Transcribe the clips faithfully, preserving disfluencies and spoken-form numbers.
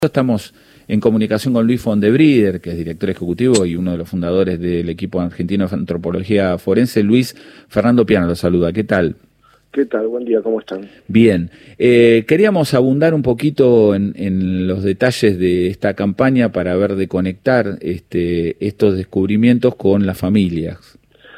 Estamos en comunicación con Luis Fondebrider, que es director ejecutivo y uno de los fundadores del equipo argentino de antropología forense. Luis, Fernando Piana lo saluda. ¿Qué tal? ¿Qué tal? Buen día, ¿cómo están? Bien. Eh, queríamos abundar un poquito en, en los detalles de esta campaña para ver de conectar este, estos descubrimientos con las familias.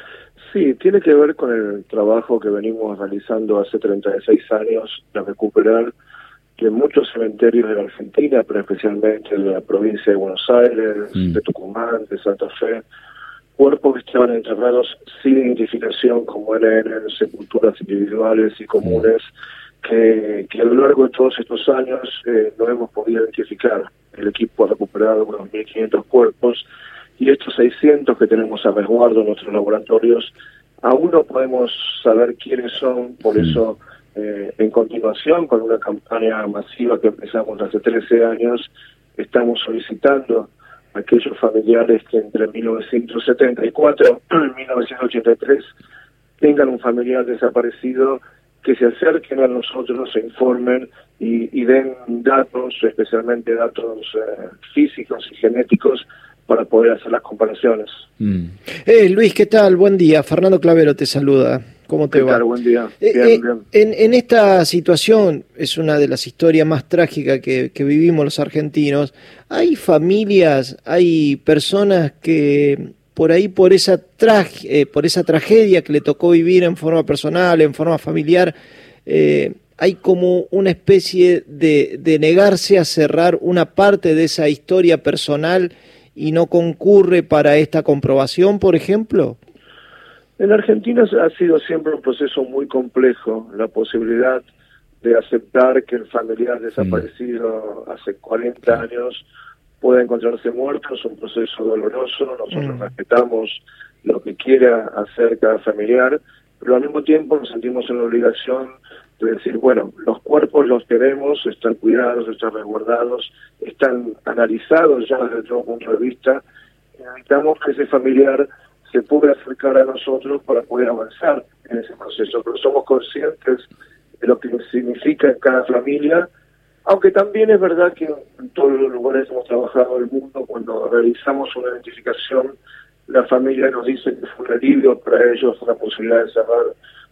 Sí, tiene que ver con el trabajo que venimos realizando hace treinta y seis años de recuperar de muchos cementerios de la Argentina, pero especialmente de la provincia de Buenos Aires, mm. de Tucumán, de Santa Fe, cuerpos que estaban enterrados sin identificación como N N, sepulturas individuales y comunes, mm. que, que a lo largo de todos estos años eh, no hemos podido identificar. El equipo ha recuperado unos mil quinientos cuerpos, y estos seiscientos que tenemos a resguardo en nuestros laboratorios, aún no podemos saber quiénes son, por mm. eso... Eh, en continuación, con una campaña masiva que empezamos hace trece años, estamos solicitando a aquellos familiares que entre mil novecientos setenta y cuatro y mil novecientos ochenta y tres tengan un familiar desaparecido, que se acerquen a nosotros, se informen y, y den datos, especialmente datos eh, físicos y genéticos, para poder hacer las comparaciones. Mm. Eh, Luis, ¿qué tal? Buen día. Fernando Clavero te saluda. ¿Cómo te ¿Qué va? Tal? Buen día. Eh, bien, eh, bien. En, en esta situación, es una de las historias más trágicas que, que vivimos los argentinos. Hay familias, hay personas que por ahí, por esa, tra eh, por esa tragedia que le tocó vivir en forma personal, en forma familiar, eh, hay como una especie de, de negarse a cerrar una parte de esa historia personal y no concurre para esta comprobación, por ejemplo. En Argentina ha sido siempre un proceso muy complejo, la posibilidad de aceptar que el familiar desaparecido mm. hace cuarenta años pueda encontrarse muerto, es un proceso doloroso, nosotros mm. respetamos lo que quiera hacer cada familiar, pero al mismo tiempo nos sentimos en la obligación de decir, bueno, los cuerpos los queremos, están cuidados, están resguardados, están analizados ya desde todo punto de vista, y necesitamos que ese familiar se pueda acercar a nosotros para poder avanzar en ese proceso, pero somos conscientes de lo que significa en cada familia, aunque también es verdad que en todos los lugares hemos trabajado en el mundo, cuando realizamos una identificación, la familia nos dice que fue un alivio para ellos, una posibilidad de cerrar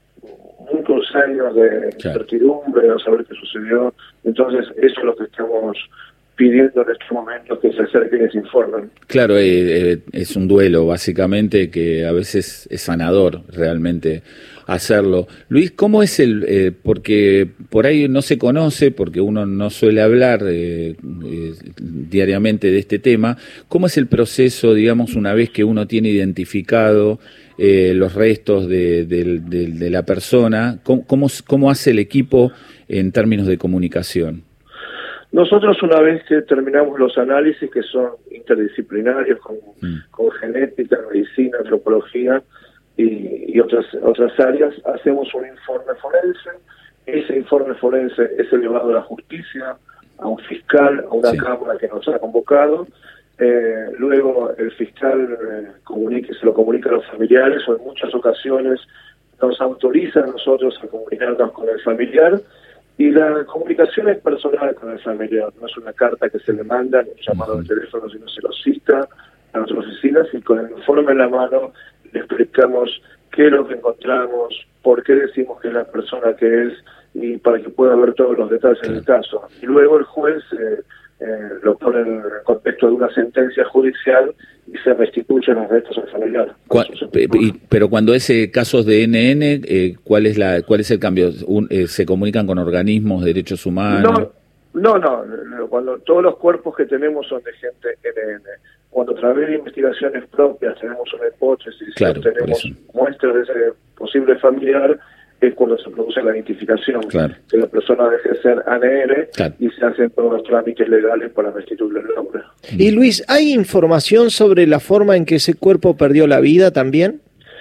muchos años de incertidumbre, de no saber qué sucedió. Entonces eso es lo que estamos pidiendo en este momento, que se acerquen y se informen. Claro, eh, eh, es un duelo básicamente que a veces es sanador realmente hacerlo. Luis, ¿cómo es el...? Eh, porque por ahí no se conoce, porque uno no suele hablar eh, eh, diariamente de este tema. ¿Cómo es el proceso, digamos, una vez que uno tiene identificado eh, los restos de, de, de, de la persona? ¿Cómo, cómo, ¿Cómo hace el equipo en términos de comunicación? Nosotros, una vez que terminamos los análisis, que son interdisciplinarios, con, mm. con genética, medicina, antropología y, y otras otras áreas, hacemos un informe forense. Ese informe forense es elevado a la justicia, a un fiscal, a una sí. cámara que nos ha convocado. Eh, luego el fiscal eh, comunique, se lo comunica a los familiares, o en muchas ocasiones nos autoriza a nosotros a comunicarnos con el familiar. Y la comunicación es personal con el familiar, no es una carta que se le manda, ni un llamado de teléfono, sino se lo cita a nuestras oficinas, y con el informe en la mano le explicamos qué es lo que encontramos, por qué decimos que es la persona que es, y para que pueda ver todos los detalles sí. del caso. Y luego el juez eh, eh, lo pone en el contexto de una sentencia judicial y se restituyen los restos al familiar. Y, pero cuando es eh, casos de N N, eh, ¿cuál es la cuál es el cambio? Un, eh, ¿Se comunican con organismos de derechos humanos? No, no, no. Cuando todos los cuerpos que tenemos son de gente N N. Cuando a través de investigaciones propias tenemos una hipótesis, claro, tenemos muestras de ese posible familiar, es cuando se produce la identificación, claro. que la persona deje de ser A N N claro. y se hacen todos los trámites legales para restituirle el nombre. Y Luis, ¿hay información sobre la forma en que ese cuerpo perdió la vida también?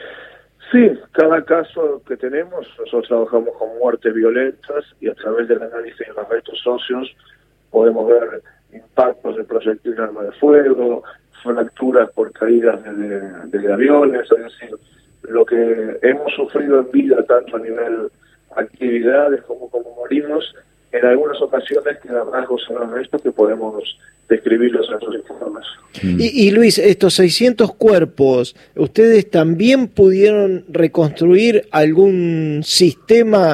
Sí, cada caso que tenemos, nosotros trabajamos con muertes violentas y a través del análisis de los restos óseos podemos ver impactos de proyectil de arma de fuego, fracturas por caídas de, de aviones, es decir, lo que hemos sufrido en vida, tanto a nivel actividades como como morimos, en algunas ocasiones quedan rasgos en los restos que podemos describirlos en esos informes. Y, y Luis, estos seiscientos cuerpos, ¿ustedes también pudieron reconstruir algún sistema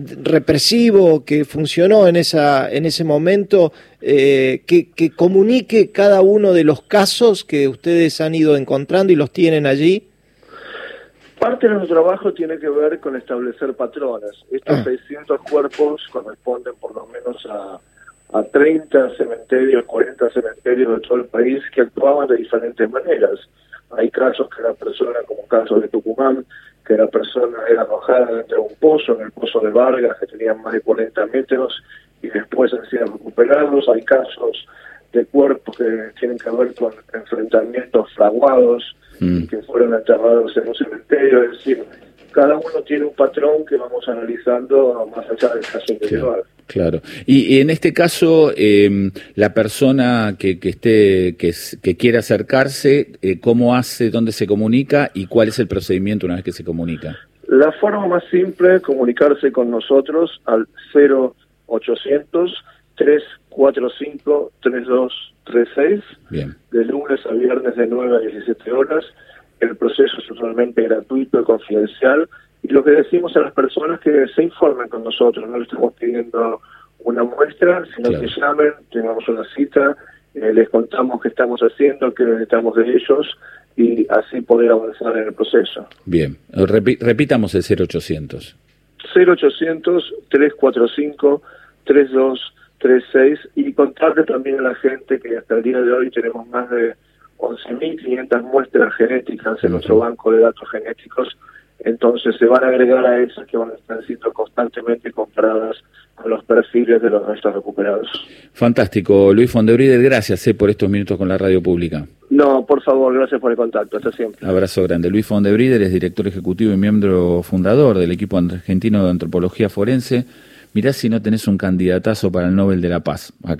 represivo que funcionó en esa en ese momento, eh, que, que comunique cada uno de los casos que ustedes han ido encontrando y los tienen allí? Parte de nuestro trabajo tiene que ver con establecer patrones. Estos ah. seiscientos cuerpos corresponden por lo menos a, a treinta cementerios, cuarenta cementerios de todo el país que actuaban de diferentes maneras. Hay casos que la persona, como el caso de Tucumán, que la persona era arrojada dentro de un pozo, en el pozo de Vargas, que tenían más de cuarenta metros, y después han sido recuperados. Hay casos de cuerpos que tienen que ver con enfrentamientos fraguados, mm. que fueron enterrados en un cementerio. Es decir, cada uno tiene un patrón que vamos analizando más allá del caso individual. Claro. Y, y en este caso, eh, la persona que, que esté, que, que quiera acercarse, eh, ¿cómo hace, dónde se comunica y cuál es el procedimiento una vez que se comunica? La forma más simple es comunicarse con nosotros al cero ochocientos, tres cuatro cinco, tres dos tres seis, Bien. De lunes a viernes de nueve a diecisiete horas. El proceso es totalmente gratuito y confidencial. Y lo que decimos a las personas que se informen con nosotros, no les estamos pidiendo una muestra, sino claro. que llamen, tengamos una cita, eh, les contamos qué estamos haciendo, qué necesitamos de ellos, y así poder avanzar en el proceso. Bien, Repi- repitamos el cero ochocientos. cero ochocientos, tres cuatro cinco, tres dos tres seis, y contarle también a la gente que hasta el día de hoy tenemos más de once mil quinientas muestras genéticas en uh-huh. nuestro banco de datos genéticos. Entonces se van a agregar a esas que van a estar siendo constantemente comparadas con los perfiles de los restos recuperados. Fantástico. Luis Fondebrider, gracias eh, por estos minutos con la radio pública. No, por favor, gracias por el contacto. Hasta siempre. Abrazo grande. Luis Fondebrider es director ejecutivo y miembro fundador del equipo argentino de antropología forense. Mirá si no tenés un candidatazo para el Nobel de la Paz. Acá